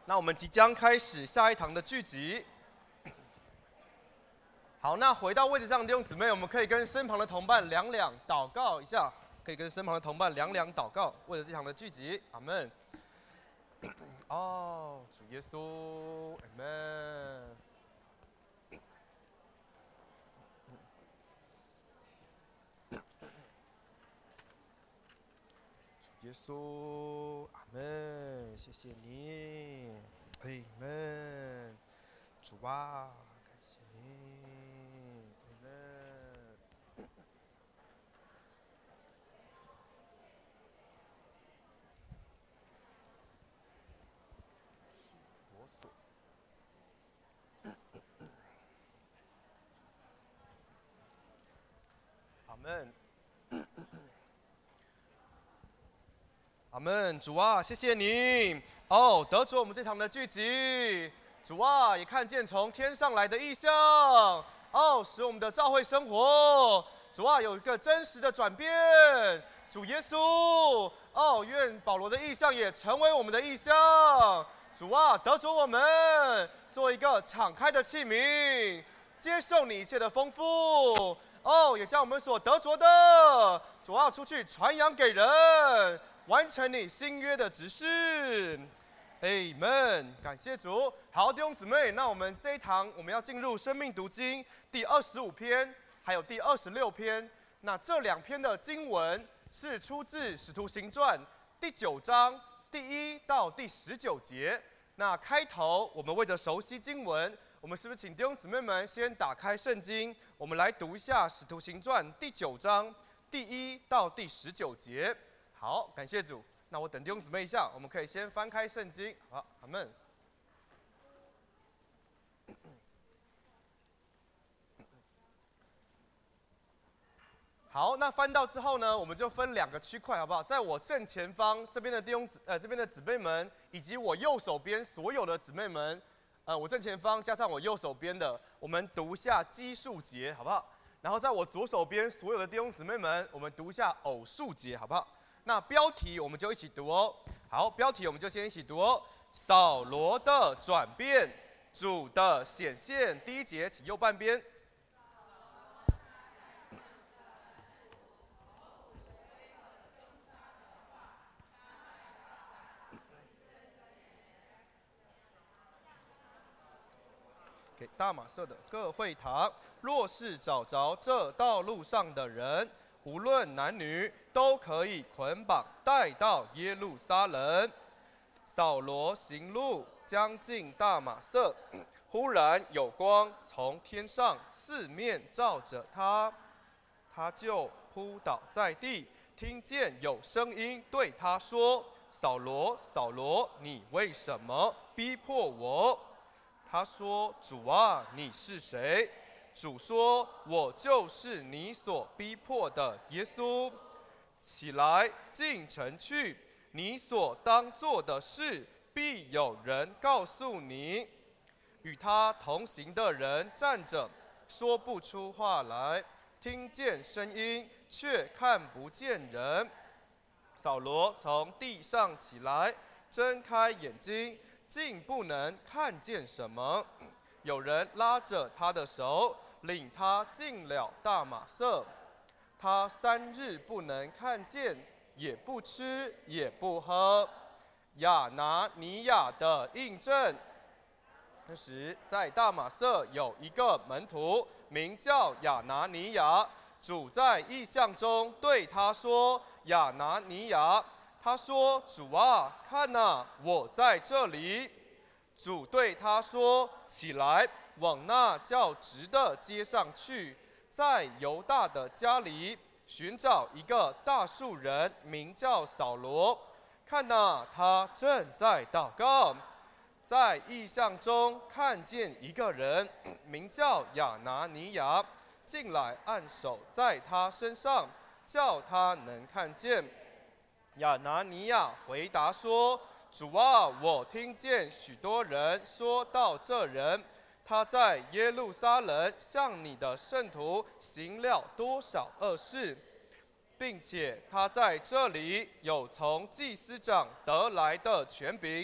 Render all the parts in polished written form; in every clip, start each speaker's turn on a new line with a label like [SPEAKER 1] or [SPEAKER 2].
[SPEAKER 1] 那我们即将开始下一堂的聚集。好，那回到位置上的弟兄姊妹，我们可以跟身旁的同伴两祷告一下，可以跟身旁的同伴两祷告，为了这场的聚集，阿门。哦，主耶稣，阿门。主耶稣，阿门，谢谢你，阿门。主啊，感谢你，阿门。我所。阿门。阿门，主啊，谢谢你哦，得着我们这堂的聚集。主啊，也看见从天上来的异象哦，使我们的教会生活，主啊，有一个真实的转变。主耶稣哦，愿保罗的异象也成为我们的异象。主啊，得着我们做一个敞开的器皿，接受你一切的丰富哦，也将我们所得着的，主啊，出去传扬给人。完成你新约的指示，Amen， 感谢主。好，弟兄姊妹，那我们这一堂我们要进入生命读经第25篇，还有第26篇。那这2篇的经文是出自使徒行传第9章第1到第19节。那开头我们为着熟悉经文，我们是不是请弟兄姊妹们先打开圣经，我们来读一下使徒行传第9章第1到第19节。好，感谢主。那我等弟兄姊妹一下，我们可以先翻开圣经。好，阿们。好，那翻到之后呢，我们就分2个区块，好不好？在我正前方这边的这边的姊妹们，以及我右手边所有的姊妹们，我正前方加上我右手边的，我们读一下奇数节，好不好？然后在我左手边所有的弟兄姊妹们，我们读一下偶数节，好不好？那标题我们就一起读哦。好，标题我们就先一起读哦。扫罗的转变，主的显现。第1节，请右半边。给大马色的各会堂，若是找着这道路上的人，无论男女，都可以捆绑带到耶路撒冷。扫罗行路将近大马色，忽然有光从天上四面照着他，他就扑倒在地，听见有声音对他说：“扫罗，扫罗，你为什么逼迫我？”他说：“主啊，你是谁？”主说：“我就是你所逼迫的耶稣。起来，进城去，你所当做的事，必有人告诉你。”与他同行的人站着，说不出话来，听见声音，却看不见人。扫罗从地上起来，睁开眼睛，竟不能看见什么。有人拉着他的手，领他进了大马色。他3日不能看见，也不吃，也不喝。亚拿尼亚的印证。那时在大马色有一个门徒，名叫亚拿尼亚。主在异象中对他说：“亚拿尼亚。”他说：“主啊，看哪，我在这里。”主对他说：“起来，往那较直的街上去，在犹大的家里寻找一个大数人，名叫扫罗。看哪，他正在祷告。”在异象中看见一个人，名叫亚拿尼亚，进来按手在他身上，叫他能看见。亚拿尼亚回答说：“主啊，我听见许多人说到这人，他在耶路撒冷向你的圣徒行了多少恶事，并且他在这里有从祭司长得来的权柄，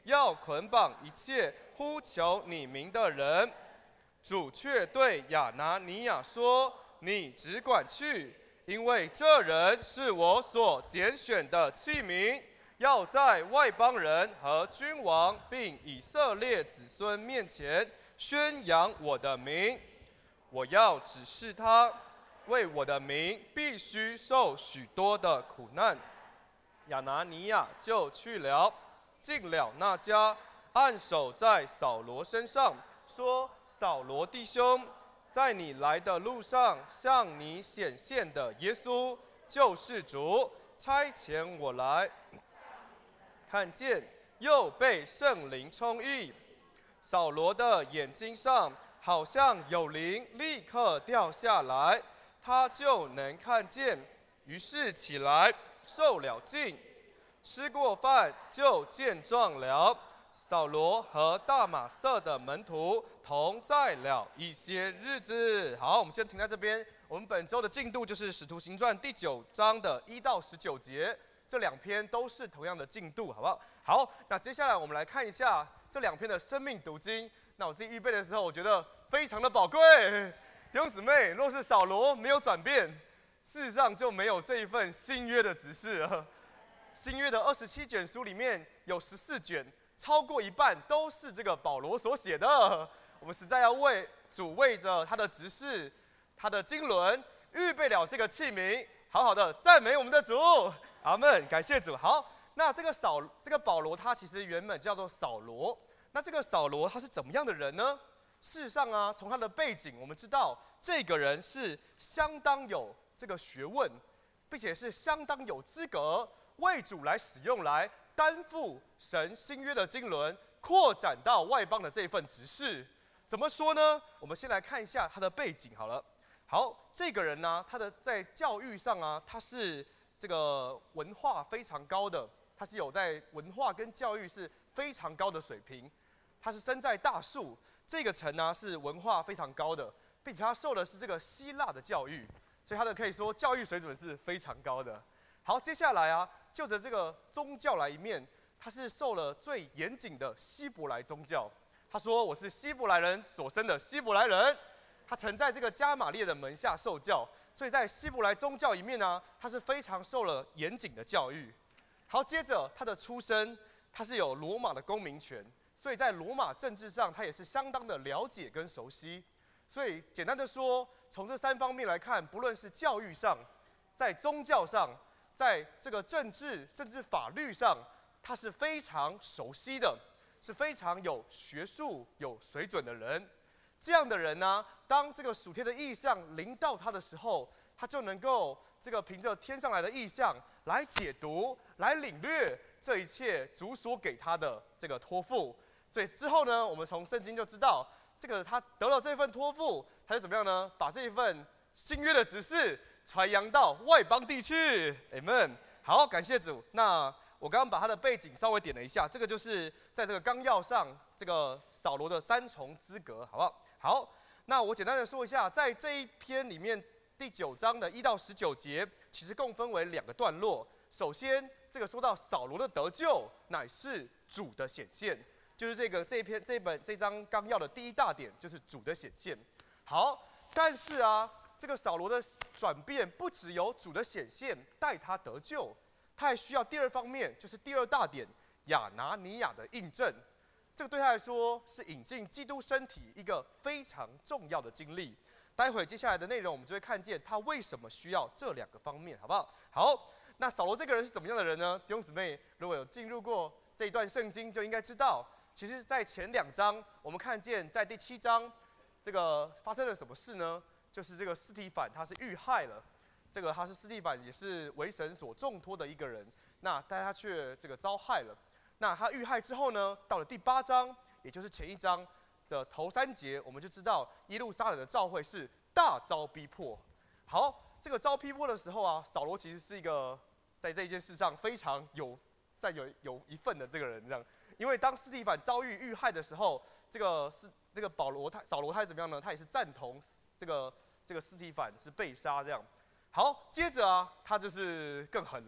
[SPEAKER 1] 要捆绑一切呼求你名的人。主却对亚拿尼亚说：你只管去，因为这人是我所拣选的器皿，要在外邦人和君王并以色列子孙面前宣扬我的名。我要指示他，为我的名必须受许多的苦难。亚拿尼亚就去了，进了那家，按手在扫罗身上，说：扫罗弟兄，在你来的路上向你显现的耶稣，救世主，差遣我来。看见，又被圣灵充溢。扫罗的眼睛上好像有灵立刻掉下来，他就能看见。于是起来，受了浸，吃过饭就健壮了。扫罗和大马色的门徒同在了一些日子。好，我们先停在这边。我们本周的进度就是《使徒行传》第9章的1到19节，这2篇都是同样的进度，好不好？好，那接下来我们来看一下这2篇的生命读经。那我自己预备的时候，我觉得非常的宝贵。弟兄姊妹，若是扫罗没有转变，事实上就没有这一份新约的指示了。新约的27卷书里面有14卷。超过一半都是这个保罗所写的，我们实在要为主为着他的执事、他的经纶预备了这个器皿，好好的赞美我们的主，阿们，感谢主。好，那这个保罗他其实原本叫做扫罗，那这个扫罗他是怎么样的人呢？事实上啊，从他的背景我们知道，这个人是相当有这个学问，并且是相当有资格为主来使用来。担负神新约的经纶，扩展到外邦的这份职事，怎么说呢？我们先来看一下他的背景好了。好，这个人呢，他的在教育上啊，他是这个文化非常高的，他是有在文化跟教育是非常高的水平。他是生在大树这个城呢，是文化非常高的，并且他受的是这个希腊的教育，所以他的可以说教育水准是非常高的。好，接下来啊，就着这个宗教来一面，他是受了最严谨的希伯来宗教。他说：“我是希伯来人所生的希伯来人。”他曾在这个加玛列的门下受教，所以在希伯来宗教一面呢，他是非常受了严谨的教育。好，接着他的出身，他是有罗马的公民权，所以在罗马政治上，他也是相当的了解跟熟悉。所以简单的说，从这3方面来看，不论是教育上，在宗教上，在这个政治甚至法律上，他是非常熟悉的，是非常有学术、有水准的人。这样的人呢，当这个属天的异象临到他的时候，他就能够这个凭着天上来的异象来解读、来领略这一切主所给他的这个托付。所以之后呢，我们从圣经就知道，这个他得了这份托付，他就怎么样呢？把这一份新约的指示传扬到外邦地区 ，Amen。好，感谢主。那我刚刚把他的背景稍微点了一下，这个就是在这个纲要上，这个扫罗的3重资格，好不好？好，那我简单的说一下，在这一篇里面第9章的1到19节，其实共分为2个段落。首先，这个说到扫罗的得救乃是主的显现，就是这章纲要的第一大点，就是主的显现。好，但是啊，这个扫罗的转变不只有主的显现带他得救，他还需要第2方面，就是第2大点亚拿尼亚的印证。这个对他来说是引进基督身体一个非常重要的经历。待会接下来的内容，我们就会看见他为什么需要这2个方面，好不好？好，那扫罗这个人是怎么样的人呢？弟兄姊妹，如果有进入过这一段圣经，就应该知道，其实在前2章，我们看见在第7章，这个发生了什么事呢？就是这个司提反他是遇害了，这个他是司提反也是为神所重托的一个人，那但他却这个遭害了。那他遇害之后呢，到了第8章，也就是前1章的头3节，我们就知道耶路撒冷的教会是大遭逼迫。好，这个遭逼迫的时候啊，扫罗其实是一个在这一件事上非常有一份的这个人，这样，因为当司提反遭遇遇害的时候，这个扫罗他是怎么样呢？他也是赞同这个司提反是被杀这样。好，接着啊，他就是更狠了。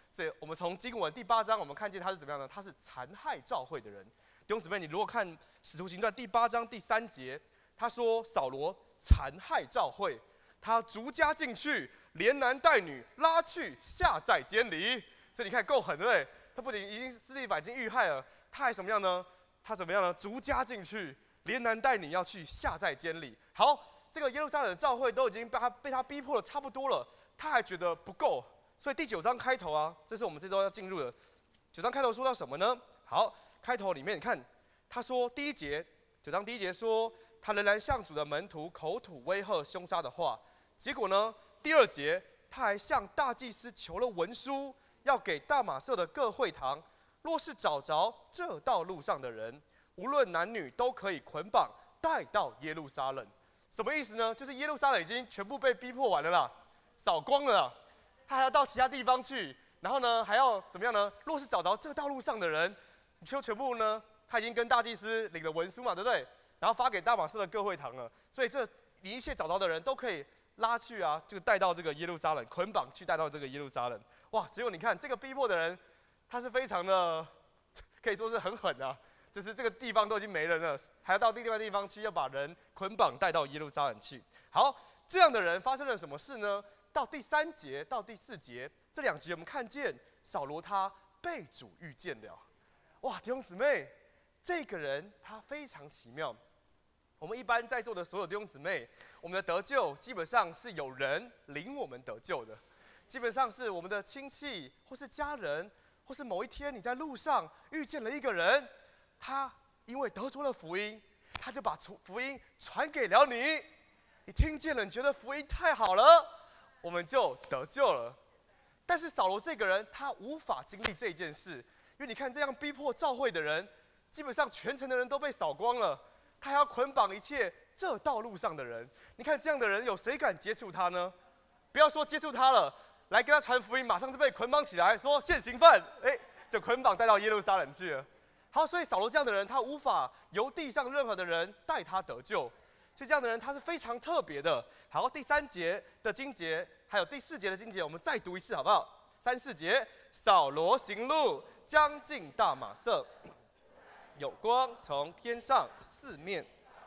[SPEAKER 1] 所以我们从经文第8章，我们看见他是怎么样呢？他是残害教会的人。弟兄姊妹，你如果看《使徒行传》第8章第3节，他说扫罗残害教会，他逐家进去，连男带女拉去下在监里。这你看够狠对不对？他不仅已经司提反已经遇害了，他还怎么样呢？他怎么样呢？逐家进去，连男带女要去下在监里。好，这个耶路撒冷的教会都已经被他逼迫的差不多了，他还觉得不够，所以第9章开头啊，这是我们这周要进入的。9章开头说到什么呢？好，开头里面你看，他说第1节，9章第1节说，他仍然向主的门徒口吐威吓凶杀的话。结果呢，第2节他还向大祭司求了文书，要给大马色的各会堂，若是找着这道路上的人，无论男女都可以捆绑带到耶路撒冷。什么意思呢？就是耶路撒冷已经全部被逼迫完了啦，扫光了啦，他还要到其他地方去，然后呢还要怎么样呢？若是找着这道路上的人，就全部呢他已经跟大祭司领了文书嘛，对不对？然后发给大马士的各会堂了，所以这你一切找到的人都可以拉去啊，就带到这个耶路撒冷，捆绑去带到这个耶路撒冷。哇！结果你看这个逼迫的人，他是非常的，可以说是很狠啊，就是这个地方都已经没人了，还要到另外地方去，要把人捆绑带到耶路撒冷去。好，这样的人发生了什么事呢？到第3节到第4节这2节，我们看见扫罗他被主遇见了。哇，弟兄姊妹，这个人他非常奇妙。我们一般在座的所有弟兄姊妹，我们的得救基本上是有人领我们得救的，基本上是我们的亲戚或是家人，或是某一天你在路上遇见了一个人，他因为得着了福音，他就把福音传给了你，你听见了，你觉得福音太好了，我们就得救了。但是扫罗这个人，他无法经历这件事，因为你看这样逼迫教会的人，基本上全城的人都被扫光了。他还要捆绑一切这道路上的人，你看这样的人有谁敢接触他呢？不要说接触他了，来跟他传福音，马上就被捆绑起来，说现行犯，就捆绑带到耶路撒冷去了。好，所以扫罗这样的人，他无法由地上任何的人带他得救，所以这样的人他是非常特别的。好，第3节的经节，还有第4节的经节，我们再读一次好不好？3、4节，扫罗行路将近大马色。有光从天上四面，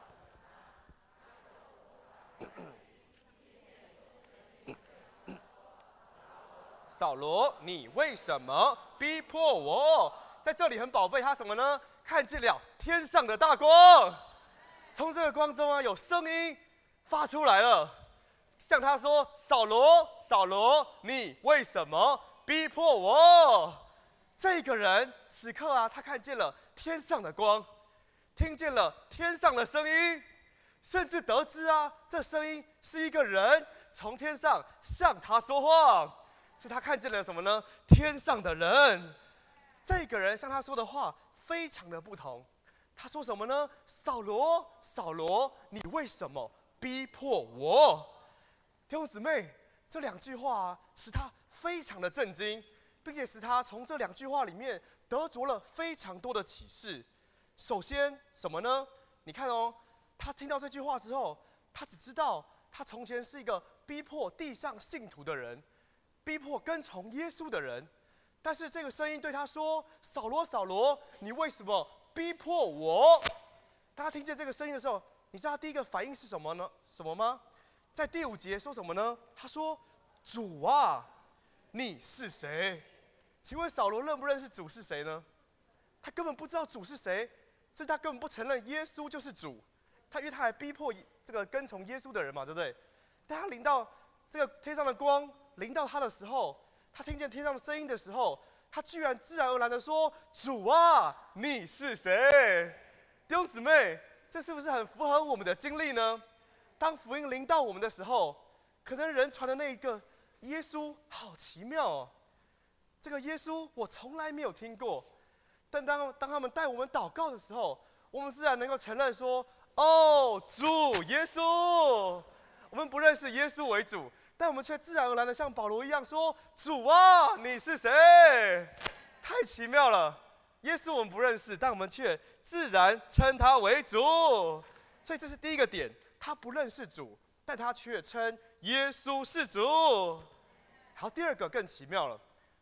[SPEAKER 1] 扫罗，你为什么逼迫我？在这里很宝贝，他什么呢？看见了天上的大光，从这个光中啊，有声音发出来了，向他说：“扫罗，扫罗，你为什么逼迫我？”这个人此刻啊，他看见了天上的光。听见了天上的声音，甚至得知啊，这声音是一个人从天上向他说话，是他看见了什么呢？天上的人，这个人向他说的话非常的不同。他说什么呢？扫罗，扫罗，你为什么逼迫我？弟兄姊妹，这2句话啊，使他非常的震惊，并且使他从这2句话里面得着了非常多的启示。首先什么呢？你看哦，他听到这句话之后，他只知道他从前是一个逼迫地上信徒的人，逼迫跟从耶稣的人。但是这个声音对他说：“扫罗，扫罗，你为什么逼迫我？”当他听见这个声音的时候，你知道他第一个反应是什么呢？什么吗？在第5节说什么呢？他说：“主啊，你是谁？”请问扫罗认不认识主是谁呢？他根本不知道主是谁。甚至他根本不承认耶稣就是主，因为他还逼迫这个跟从耶稣的人嘛，对不对？但他临到这个天上的光临到他的时候，他听见天上的声音的时候，他居然自然而然的说：“主啊，你是谁？”弟兄姊妹，这是不是很符合我们的经历呢？当福音临到我们的时候，可能人传的那一个耶稣好奇妙哦，这个耶稣我从来没有听过。但当他们带我们祷告的时候，我们自然能够承认说：“哦，主耶稣。”我们不认识耶稣为主，但我们却自然而然的像保罗一样说：“主啊，你是谁？”太奇妙了！耶稣我们不认识，但我们却自然称他为主。所以这是第一个点，他不认识主，但他却称耶稣是主。好，第2个更奇妙了，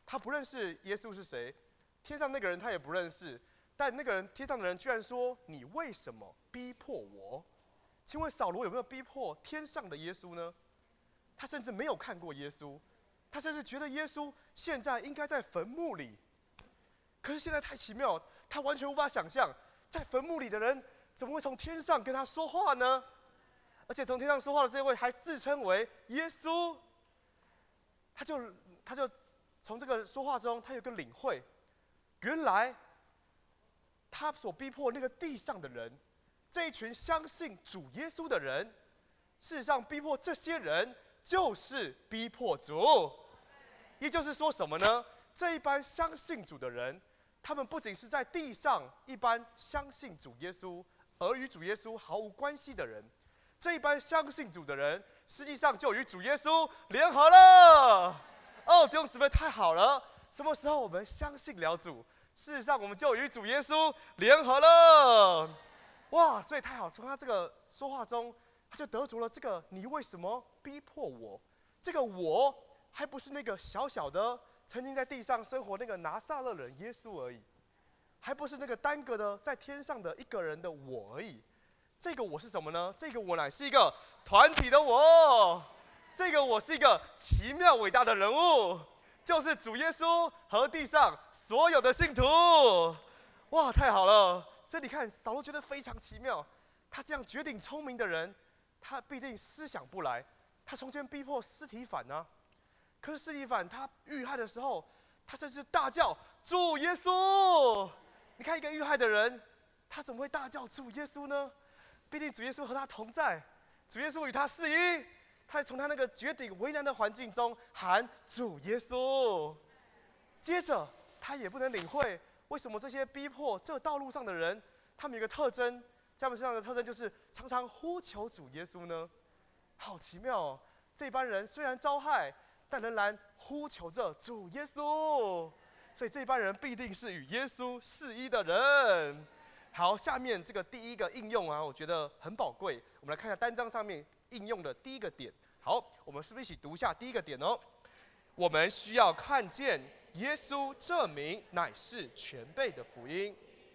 [SPEAKER 1] 他不认识耶稣是谁，天上那个人他也不认识，但那个人天上的人居然说：“你为什么逼迫我？”请问扫罗有没有逼迫天上的耶稣呢？他甚至没有看过耶稣，他甚至觉得耶稣现在应该在坟墓里。可是现在太奇妙，他完全无法想象，在坟墓里的人怎么会从天上跟他说话呢？而且从天上说话的这位还自称为耶稣。他就从这个说话中，他有个领会，原来他所逼迫那个地上的人，这一群相信主耶稣的人，事实上逼迫这些人就是逼迫主。也就是说什么呢？这一般相信主的人，他们不仅是在地上一般相信主耶稣，而与主耶稣毫无关系的人，这一般相信主的人，实际上就与主耶稣联合了。哦，弟兄姊妹，太好了！什么时候我们相信了主，事实上我们就与主耶稣联合了。哇，所以太好！从他这个说话中，他就得着了这个“你为什么逼迫我”？这个我还不是那个小小的曾经在地上生活那个拿撒勒人耶稣而已，还不是那个单个的在天上的一个人的我而已。这个我是什么呢？这个我乃是一个团体的我，这个我是一个奇妙伟大的人物，就是主耶稣和地上所有的信徒。哇，太好了！所以你看，扫罗觉得非常奇妙，他这样绝顶聪明的人，他必定思想不来。他从前逼迫司提反啊，可是司提反他遇害的时候，他甚至大叫主耶稣。你看一个遇害的人，他怎么会大叫主耶稣呢？必定主耶稣和他同在，主耶稣与他是一，他从他那个绝顶为难的环境中喊主耶稣。接着他也不能领会为什么这些逼迫这道路上的人，他们有一个特征，在他们身上的特征就是常常呼求主耶稣呢？好奇妙哦！这班人虽然遭害，但仍然呼求着主耶稣，所以这班人必定是与耶稣是一的人。好，下面这个第一个应用啊，我觉得很宝贵。我们来看一下单章上面应用的第一个点。好，我们是不是一起读一下第一个点哦？我们需要看见耶稣这名乃是全备的福音。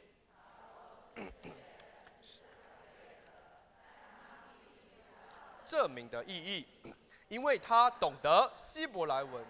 [SPEAKER 1] 这名的意义，因为他懂得希伯来文。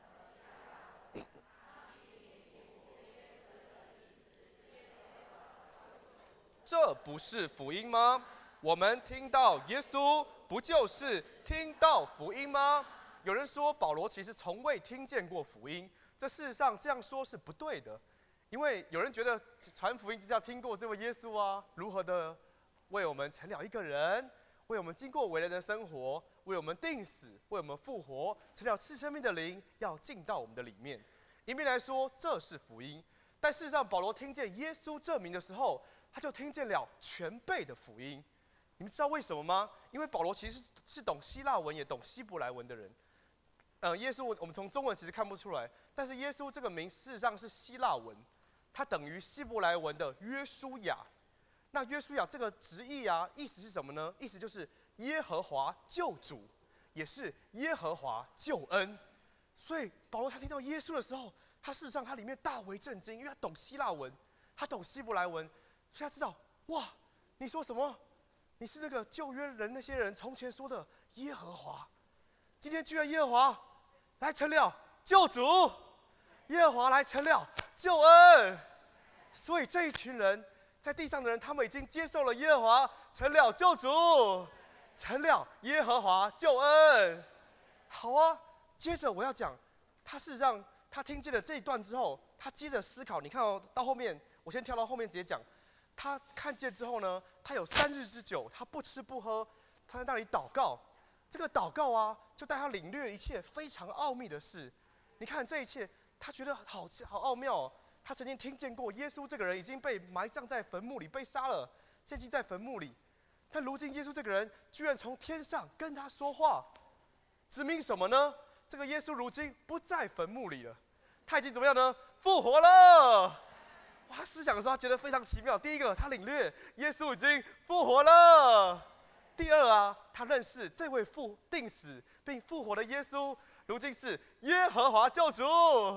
[SPEAKER 1] 这不是福音吗？我们听到耶稣，不就是听到福音吗？有人说保罗其实从未听见过福音，这事实上这样说是不对的，因为有人觉得传福音就是要听过这位耶稣啊，如何的为我们成了一个人，为我们经过为人的生活，为我们定死，为我们复活，成了赐生命的灵，要进到我们的里面。一面来说这是福音，但事实上保罗听见耶稣这名的时候，他就听见了全备的福音。你们知道为什么吗？因为保罗其实是懂希腊文也懂希伯来文的人。耶稣我们从中文其实看不出来，但是耶稣这个名事实上是希腊文，它等于希伯来文的约书亚。那约书亚这个直译啊，意思是什么呢？意思就是耶和华救主，也是耶和华救恩。所以保罗他听到耶稣的时候，他事实上他里面大为震惊，因为他懂希腊文，他懂希伯来文，所以他知道，哇，你说什么？你是那个旧约人那些人从前说的耶和华，今天居然耶和华来成了救主，耶和华来成了救恩。所以这一群人在地上的人，他们已经接受了耶和华成了救主，成了耶和华救恩。好啊，接着我要讲，他事实上他听见了这一段之后，他接着思考。你看哦，到后面我先跳到后面直接讲。他看见之后呢，他有3日之久，他不吃不喝，他在那里祷告。这个祷告啊，就带他领略一切非常奥秘的事。你看这一切，他觉得好奥妙哦。他曾经听见过耶稣这个人已经被埋葬在坟墓里，被杀了，现今在坟墓里。但如今耶稣这个人居然从天上跟他说话，指明什么呢？这个耶稣如今不在坟墓里了，他已经怎么样呢？复活了。他思想的时候，他觉得非常奇妙。第一个，他领略耶稣已经复活了；第二啊，他认识这位定死并复活的耶稣，如今是耶和华救主。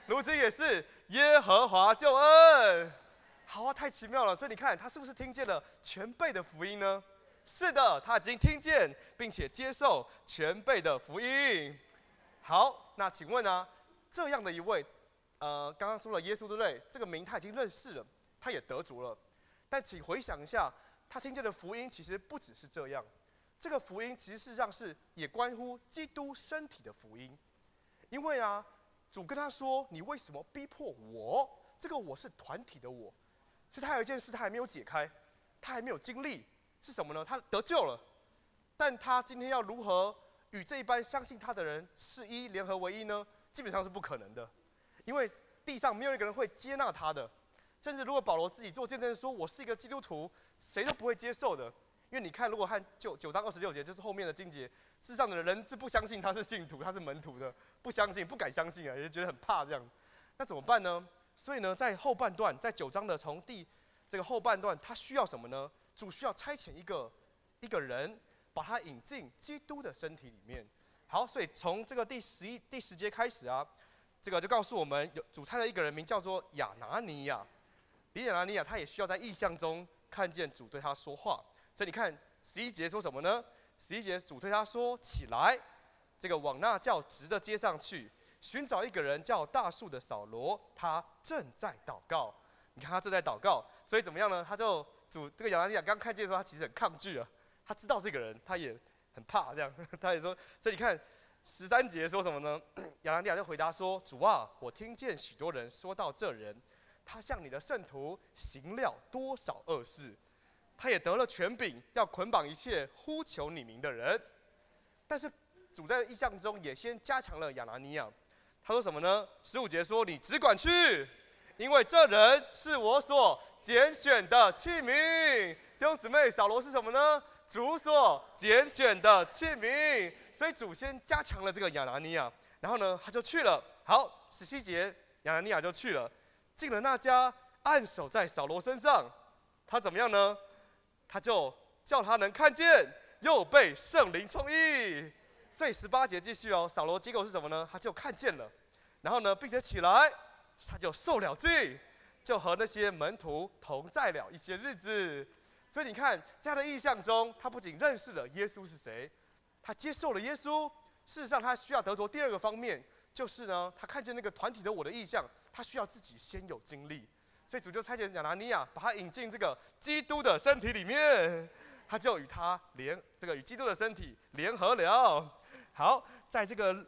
[SPEAKER 1] 如今也是耶和华救恩。好啊，太奇妙了！所以你看，他是不是听见了全备的福音呢？是的，他已经听见并且接受全备的福音。好，那请问啊，这样的一位，刚刚说了耶稣对不对？这个名他已经认识了，他也得着了。但请回想一下，他听见的福音其实不只是这样，这个福音其实事实上是也关乎基督身体的福音。因为啊，主跟他说：“你为什么逼迫我？这个我是团体的我。”所以他有一件事他还没有解开，他还没有经历，是什么呢？他得救了，但他今天要如何与这一般相信他的人是一联合为一呢？基本上是不可能的，因为地上没有一个人会接纳他的。甚至如果保罗自己做见证说我是一个基督徒，谁都不会接受的。因为你看，如果看9章26节，就是后面的经节，世上的人是不相信他是信徒，他是门徒的，不相信，不敢相信啊，也觉得很怕这样。那怎么办呢？所以呢，在后半段，在9章的从这个后半段，他需要什么呢？主需要差遣一个人，把他引进基督的身体里面。好，所以从这个第10节开始啊，这个就告诉我们，主差了一个人名叫做亚拿尼亚。亚拿尼亚他也需要在异象中看见主对他说话。所以你看11节说什么呢？11节主对他说：“起来，这个往那较直的街上去。”寻找一个人叫大树的扫罗，他正在祷告。你看他正在祷告，所以怎么样呢？这个亚拿尼亚刚看见的时候，他其实很抗拒啊。他知道这个人，他也很怕这样。他也说，所以你看13节说什么呢？亚拿尼亚就回答说：“主啊，我听见许多人说到这人，他向你的圣徒行了多少恶事，他也得了权柄，要捆绑一切呼求你名的人。”但是主在异象中也先加强了亚拿尼亚。他说什么呢？15节说：“你只管去，因为这人是我所拣选的器皿。”弟兄姊妹，扫罗是什么呢？主所拣选的器皿。所以主先加强了这个亚拿尼亚，然后呢，他就去了。好，17节，亚拿尼亚就去了，进了那家，按手在扫罗身上。他怎么样呢？他就叫他能看见，又被圣灵充溢。所以18节继续哦，扫罗结果是什么呢？他就看见了，然后呢，并且起来，他就受了浸，就和那些门徒同在了一些日子。所以你看，在他的意象中，他不仅认识了耶稣是谁，他接受了耶稣。事实上，他需要得着第二个方面，就是呢，他看见那个团体的我的意象，他需要自己先有经历。所以主就差遣亚拿尼亚，把他引进这个基督的身体里面，他就与与基督的身体联合了。好，在这个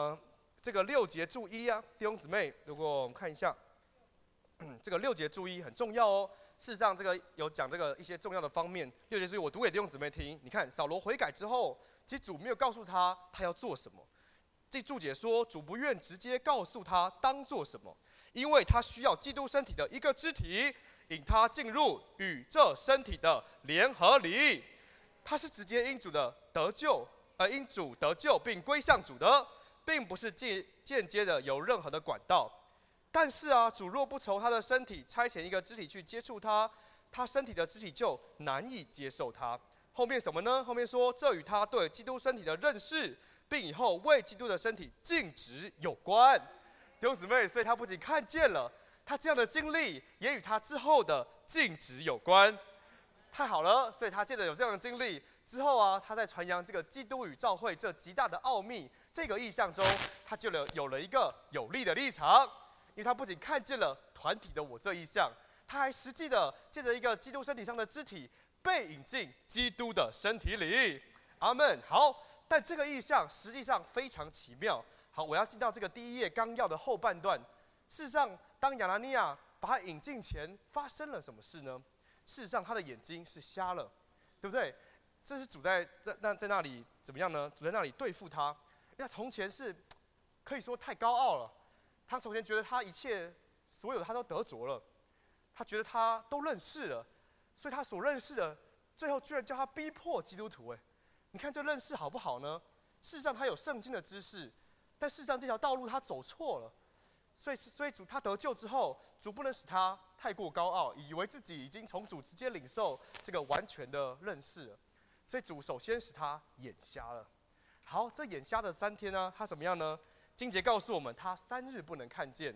[SPEAKER 1] 6节注意啊，弟兄姊妹，如果我们看一下，这个6节注意很重要哦。事实上，这个有讲这个一些重要的方面。6节注意，我读给弟兄姊妹听。你看，扫罗悔改之后，其实主没有告诉他要做什么。这注解说，主不愿直接告诉他当做什么，因为他需要基督身体的一个肢体，引他进入与这身体的联合里。他是直接因主的得救。因主得救并归向主的，并不是间接的有任何的管道。但是啊，主若不从他的身体差遣一个肢体去接触他，他身体的肢体就难以接受他。后面什么呢？后面说，这与他对基督身体的认识，并以后为基督的身体尽职有关。弟兄姊妹，所以他不仅看见了，他这样的经历也与他之后的尽职有关。太好了，所以他借着有这样的经历之后啊，他在传扬这个基督与教会这极大的奥秘这个意象中，他就有了一个有力的立场。因为他不仅看见了团体的我这意象，他还实际的借着一个基督身体上的肢体被引进基督的身体里。阿们。好，但这个意象实际上非常奇妙。好，我要进到这个第1页纲要的后半段。事实上，当亚拿尼亚把他引进前，发生了什么事呢？事实上，他的眼睛是瞎了，对不对？这是主在那里怎么样呢？主在那里对付他，因为他从前是可以说太高傲了。他从前觉得他一切所有的他都得着了，他觉得他都认识了，所以他所认识的，最后居然叫他逼迫基督徒。你看这认识好不好呢？事实上他有圣经的知识，但事实上这条道路他走错了。所以主他得救之后，主不能使他太过高傲，以为自己已经从主直接领受这个完全的认识了。所以主首先使他眼瞎了。好，这眼瞎的3天呢，他怎么样呢？经节告诉我们，他3日不能看见，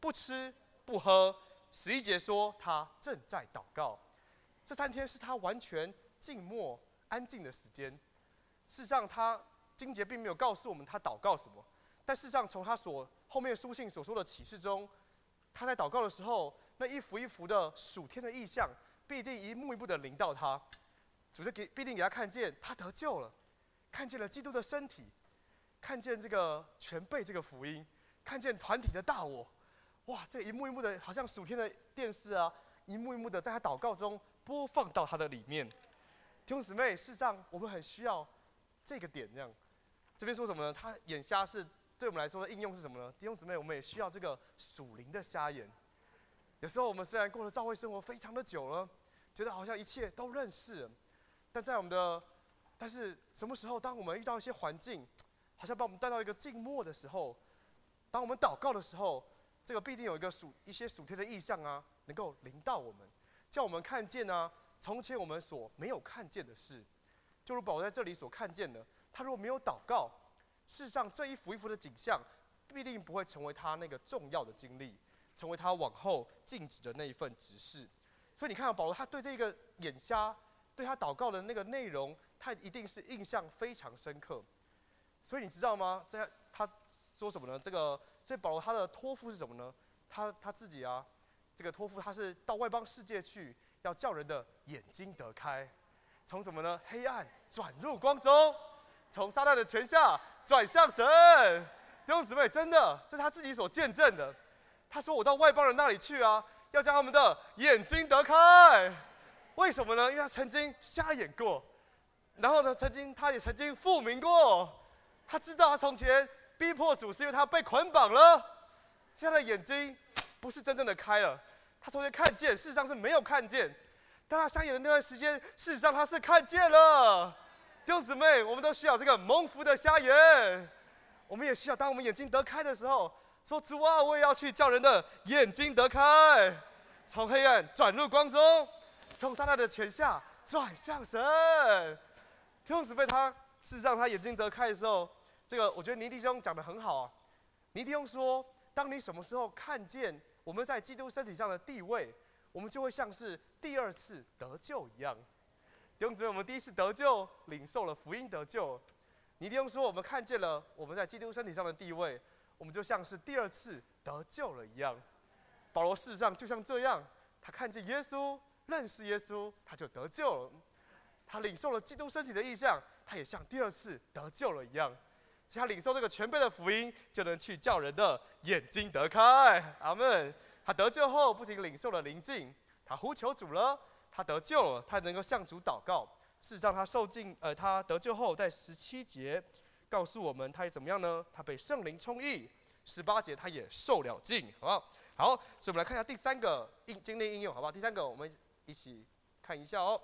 [SPEAKER 1] 不吃不喝。11节说他正在祷告，这3天是他完全静默安静的时间。事实上，经节并没有告诉我们他祷告什么，但事实上从他后面书信所说的启示中，他在祷告的时候，那一幅一幅的属天的意象，必定一幕一幕的临到他。主必定给他看见他得救了，看见了基督的身体，看见这个全备这个福音，看见团体的大我。哇，这一幕一幕的，好像属天的电视啊，一幕一幕的在他祷告中播放到他的里面。弟兄姊妹，事实上我们很需要这个点，这样。这边说什么呢？他眼瞎是对我们来说的应用是什么呢？弟兄姊妹，我们也需要这个属灵的瞎眼。有时候我们虽然过了教会生活非常的久了，觉得好像一切都认识了，但是什么时候，当我们遇到一些环境，好像把我们带到一个静默的时候，当我们祷告的时候，这个必定有一些属天的意象啊，能够临到我们，叫我们看见啊，从前我们所没有看见的事。就如保罗在这里所看见的，他如果没有祷告，事实上这一幅一幅的景象，必定不会成为他那个重要的经历，成为他往后尽职的那一份职事。所以你看保罗他对这个眼瞎，对他祷告的那个内容，他一定是印象非常深刻。所以你知道吗？他说什么呢？所以保罗他的托付是什么呢？他自己啊，这个托付他是到外邦世界去，要叫人的眼睛得开，从什么呢？黑暗转入光中，从撒旦的权下转向神。弟兄姊妹，真的，这是他自己所见证的。他说：“我到外邦人那里去啊，要将他们的眼睛得开。”为什么呢？因为他曾经瞎眼过，然后呢，他也曾经复明过。他知道他从前逼迫主是因为他被捆绑了，现在的眼睛不是真正的开了。他从前看见，事实上是没有看见。但他瞎眼的那段时间，事实上他是看见了。弟兄姊妹，我们都需要这个蒙福的瞎眼。我们也需要，当我们眼睛得开的时候，说主啊，我也要去叫人的眼睛得开，从黑暗转入光中，从撒旦的权下转向神。弟兄姊妹，事实上他眼睛得开的时候，这个我觉得尼弟兄讲得很好啊。尼弟兄说，当你什么时候看见我们在基督身体上的地位，我们就会像是第2次得救一样。弟兄姊妹，我们第1次得救，领受了福音得救。尼弟兄说，我们看见了我们在基督身体上的地位，我们就像是第2次得救了一样。保罗事实上就像这样，他看见耶稣，认识耶稣，他就得救了。他领受了基督身体的意象，他也像第2次得救了一样。所以他领受这个全备的福音，就能去叫人的眼睛得开。阿们。他得救后，不仅领受了灵境，他呼求主了，他得救了，他能够向主祷告。事实上，他得救后，在17节告诉我们，他也怎么样呢？他被圣灵充溢。18节，他也受了浸，好不好？好，所以我们来看一下第3个经历应用，好不好？第3个，我们一起看一下哦。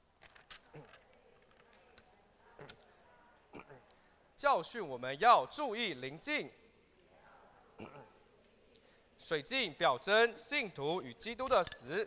[SPEAKER 1] 教训我们要注意灵境。水镜表征信徒与基督的死。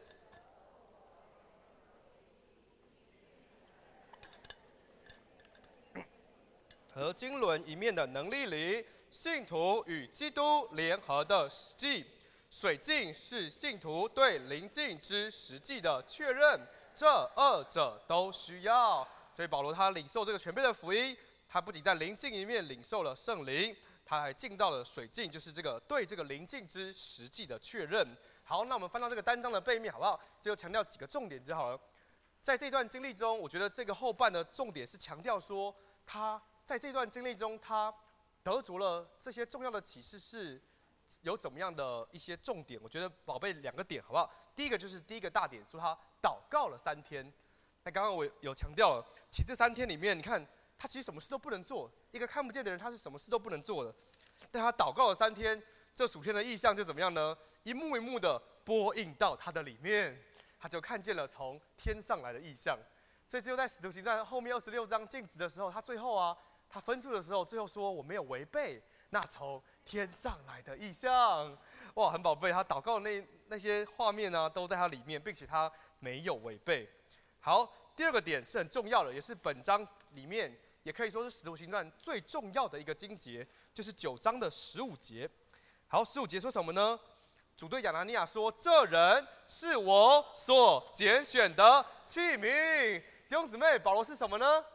[SPEAKER 1] 和经纶一面的能力里，信徒与基督联合的实际。水镜是信徒对灵境之实际的确认，这2者都需要。所以保罗他领受这个全备的福音，他不仅在灵境里面领受了圣灵，他还进到了水镜，就是对这个灵境之实际的确认。好，那我们翻到这个单章的背面，好不好？最后强调几个重点就好了。在这段经历中，我觉得这个后半的重点是强调说，他在这段经历中，他得着了这些重要的启示是有怎么样的一些重点。我觉得宝贝2个点，好不好？第一个就是第一个大点，说他祷告了3天。那刚刚我有强调了，其实这3天里面，你看他其实什么事都不能做。一个看不见的人，他是什么事都不能做的。但他祷告了3天，这属天的意象就怎么样呢？一幕一幕的播映到他的里面，他就看见了从天上来的意象。所以只有在使徒行传后面26章尽职的时候，他最后啊，他分数的时候，最后说我没有违背那从天上来的意象。哇，很宝贝，他祷告的那些画面呢，都在他里面，并且他没有违背。好，第2个点是很重要的，也是本章里面，也可以说是使徒行传最重要的一个经节，就是9章的15节。好，15节说什么呢？ 主对亚拿尼亚说：“这人是我所拣选的器皿。”弟兄姊妹，保罗是什么呢？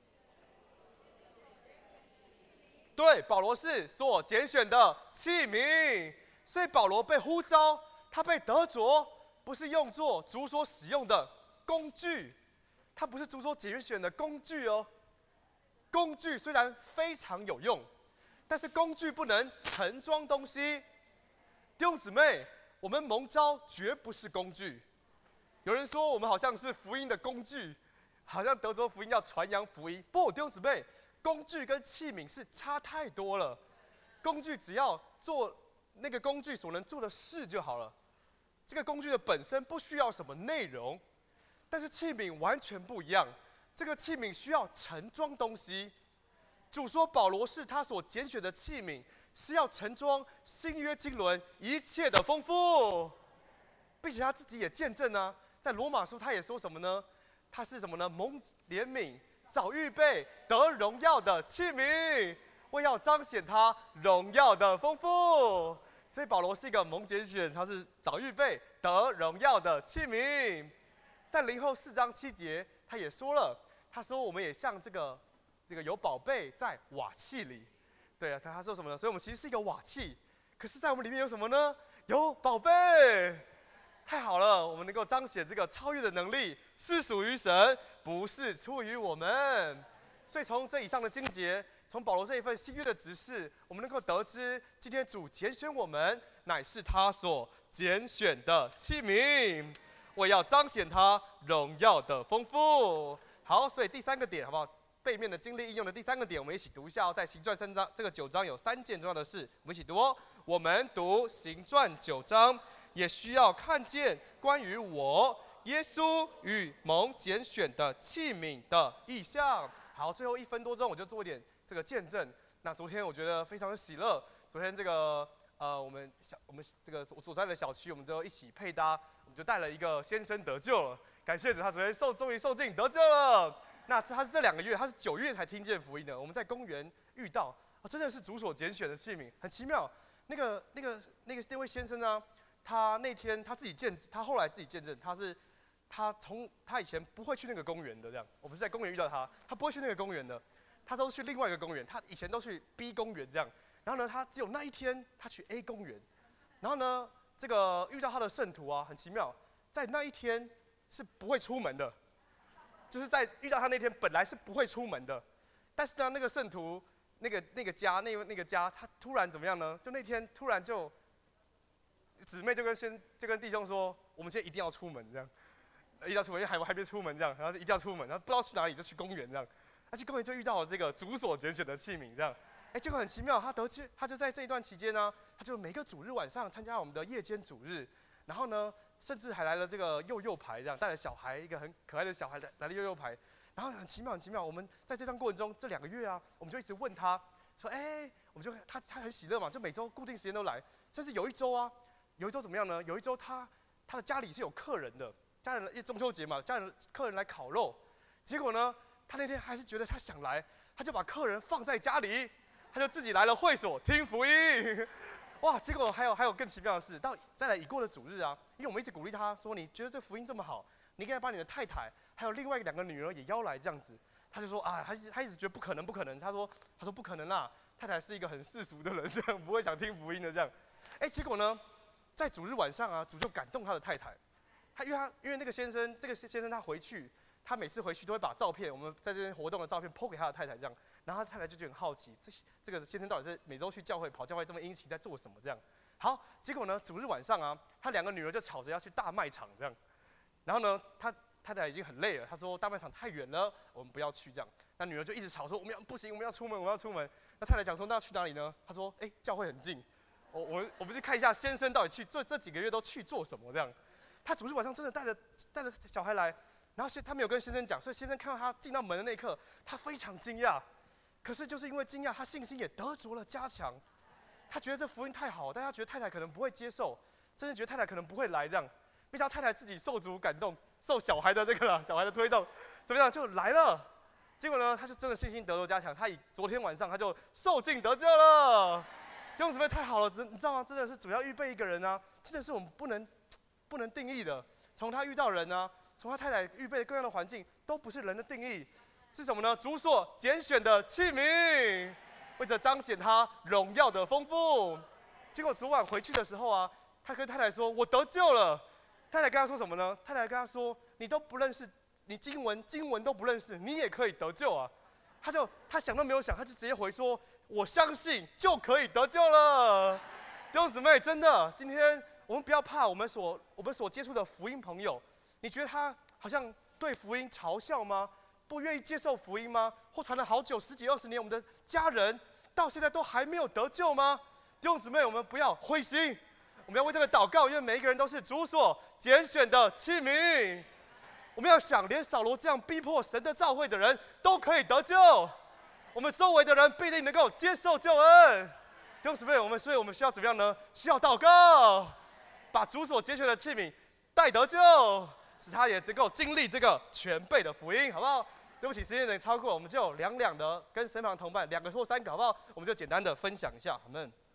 [SPEAKER 1] 对，保罗是所拣选的器皿。所以保罗被呼召，他被得着，不是用作主所使用的工具，他不是主所拣选的工具哦。工具虽然非常有用，但是工具不能盛装东西。弟兄姊妹，我们蒙召绝不是工具。有人说我们好像是福音的工具，好像得着福音要传扬福音。不，弟兄姊妹，工具跟器皿是差太多了。工具只要做那个工具所能做的事就好了，这个工具的本身不需要什么内容。但是器皿完全不一样，这个器皿需要盛装东西。主说保罗是他所拣选的器皿，是要盛装新约经纶一切的丰富，并且他自己也见证啊，在罗马书他也说什么呢？他是什么呢？蒙怜悯、早预备、得荣耀的器皿，为要彰显他荣耀的丰富。所以保罗是一个蒙拣选，他是早预备、得荣耀的器皿。在林后4章7节，他也说了，他说我们也像这个有宝贝在瓦器里。对啊，他说什么呢？所以我们其实是一个瓦器，可是在我们里面有什么呢？有宝贝。太好了，我们能够彰显这个超越的能力是属于神，不是出于我们。所以从这以上的经节，从保罗这一份新约的指示，我们能够得知，今天主拣选我们，乃是他所拣选的器皿，为要彰显他荣耀的丰富。好，所以第3个点，好不好？背面的经历应用的第3个点，我们一起读一下哦。在行传3章这个9章有3件重要的事，我们一起读哦。我们读行传9章，也需要看见关于我耶稣与蒙拣选的器皿的意象。好，最后1分多钟，我就做一点这个见证。那昨天我觉得非常的喜乐。昨天这个我们这个我所在的小区，我们都一起配搭，我们就带了一个先生得救了。感谢主，他昨天终于受浸得救了。那他是这2个月，他是9月才听见福音的。我们在公园遇到，真的是主所拣选的器皿，很奇妙。那位先生呢，他那天他自己他后来自己见证，他以前不会去那个公园的，这样。我不是在公园遇到他，他不会去那个公园的，他都是去另外一个公园。他以前都去 B 公园这样，然后呢，他只有那一天他去 A 公园，然后呢，这个遇到他的圣徒啊，很奇妙，在那一天是不会出门的。就是在遇到他那天，本来是不会出门的，但是呢，那个圣徒，那个家，他突然怎么样呢？就那天突然就，姊妹就跟弟兄说，我们今天一定要出门这样，一定要出门，因为还没出门这样，然后就一定要出门，然后不知道去哪里就去公园这样，去公园就遇到了这个主所拣选的器皿这样，结果很奇妙，他就在这一段期间呢，他就每个主日晚上参加我们的夜间主日，然后呢。甚至还来了这个幼牌，这样带了小孩，一个很可爱的小孩来了幼牌，然后很奇妙。我们在这段过程中，这2个月啊，我们就一直问他说，我们就他很喜乐嘛，就每周固定时间都来。甚至有一周怎么样呢？有一周他的家里是有客人的，家人因为中秋节嘛，客人来烤肉，结果呢，他那天还是觉得他想来，他就把客人放在家里，他就自己来了会所听福音。哇！结果还有更奇妙的事，再来已过的主日啊，因为我们一直鼓励他说，你觉得这福音这么好，你应该把你的太太还有另外2个女儿也邀来这样子。他就说啊，他一直觉得不可能。他说不可能啦，太太是一个很世俗的人，这样不会想听福音的这样。结果呢，在主日晚上啊，主就感动他的太太，因为这个先生他回去。他每次回去都会把照片，我们在这边活动的照片 po 给他的太太这样，然后他太太就觉得很好奇，这个先生到底是每周去跑教会这么殷勤在做什么这样。好，结果呢，主日晚上啊，他2个女儿就吵着要去大卖场这样，然后呢，他太太已经很累了，他说大卖场太远了，我们不要去这样。那女儿就一直吵说不行，我们要出门。那太太讲说那要去哪里呢？他说教会很近，我们去看一下先生到底去这几个月都去做什么这样。他主日晚上真的带着小孩来。然后他没有跟先生讲，所以先生看到他进到门的那一刻，他非常惊讶。可是就是因为惊讶，他信心也得着了加强。他觉得这福音太好，但他觉得太太可能不会接受，真的觉得太太可能不会来这样。没想到太太自己受主感动，受小孩的小孩的推动，怎么样就来了。结果呢，他就真的信心得着加强。昨天晚上他就受浸得救了。 兄姊妹太好了，你知道吗？真的是主要预备一个人啊，真的是我们不能定义的。从他遇到人啊，从他太太预备的各样的环境，都不是人的定义，是什么呢？主所拣选的器皿，为着彰显他荣耀的丰富。结果昨晚回去的时候啊，他跟太太说：“我得救了。”太太跟他说什么呢？太太跟他说：“你都不认识，你经文都不认识，你也可以得救啊。”他想都没有想，他就直接回说：“我相信就可以得救了。”弟兄姊妹，真的，今天我们不要怕我们所接触的福音朋友，你觉得他好像对福音嘲笑吗？不愿意接受福音吗？或传了好久10几20年，我们的家人到现在都还没有得救吗？弟兄姊妹，我们不要灰心，我们要为这个祷告，因为每一个人都是主所拣选的器皿。我们要想，连扫罗这样逼迫神的召会的人都可以得救，我们周围的人必定能够接受救恩。弟兄姊妹，所以我们需要怎么样呢？需要祷告，把主所拣选的器皿带得救，使他也能够经历这个全备的福音，好不好？对不起，时间有点超过，我们就两的跟身旁同伴2个或3个，好不好？我们就简单的分享一下，阿们。